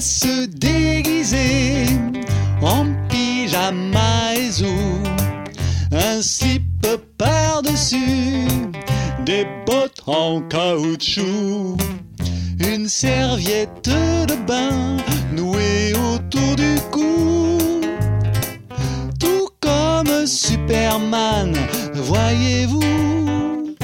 se déguiser en pyjama et zou, un slip par-dessus, des bottes en caoutchouc, une serviette de bain nouée autour du cou. Tout comme Superman, voyez-vous.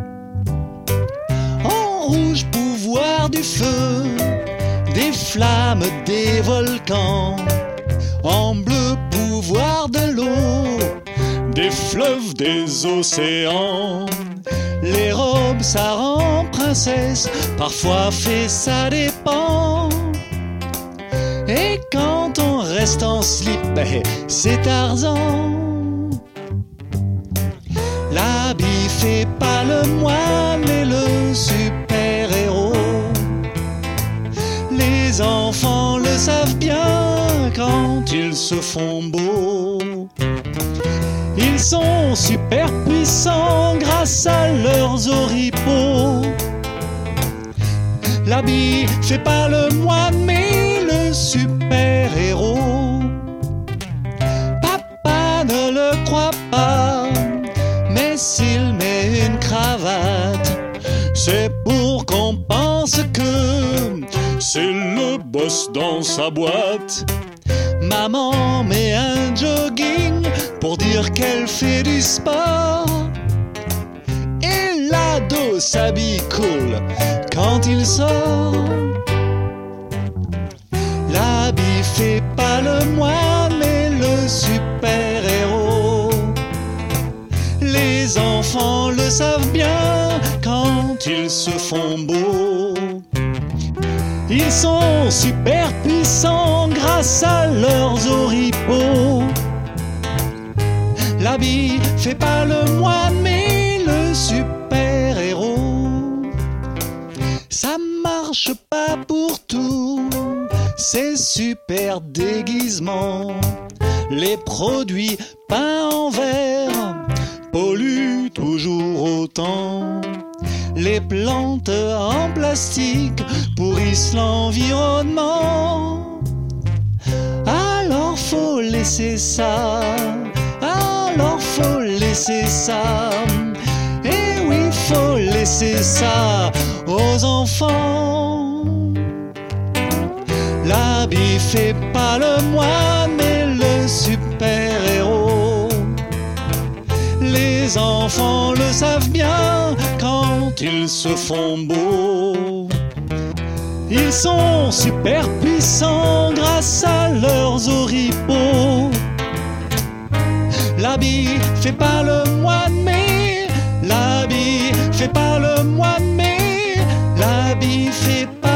En rouge, pouvoir du feu, des flammes, des volcans. En bleu, pouvoir de l'eau, des fleuves, des océans. Les robes, ça rend princesse, parfois fait, ça dépend. Et quand on reste en slip, c'est Tarzan. L'habit fait pas le moine, mais le super-héros. Les enfants le savent bien quand ils se font beaux. Ils sont super puissants grâce à leurs oripeaux. L'habit fait pas le moine, mais le super-héros. Papa ne le croit pas, mais s'il met une cravate, c'est pour qu'on pense que c'est le boss dans sa boîte. Maman met un jogging pour dire qu'elle fait du sport. Et l'ado s'habille cool quand il sort. L'habit fait pas le moine, mais le super-héros. Les enfants le savent bien quand ils se font beaux. Ils sont super puissants grâce à leurs oripeaux. L'habit fait pas le moine, mais le super-héros. Ça marche pas pour tout, ces super déguisements. Les produits peints en verre polluent toujours autant. Les plantes en plastique pourrissent l'environnement. Alors faut laisser ça, alors faut laisser ça. Et oui, faut laisser ça aux enfants. L'habit fait pas le moine, mais le super-héros. Les enfants le savent bien quand ils se font beaux. Ils sont super puissants grâce à leurs oripeaux. L'habit fait pas le moine, mais l'habit fait pas le moine, mais l'habit fait pas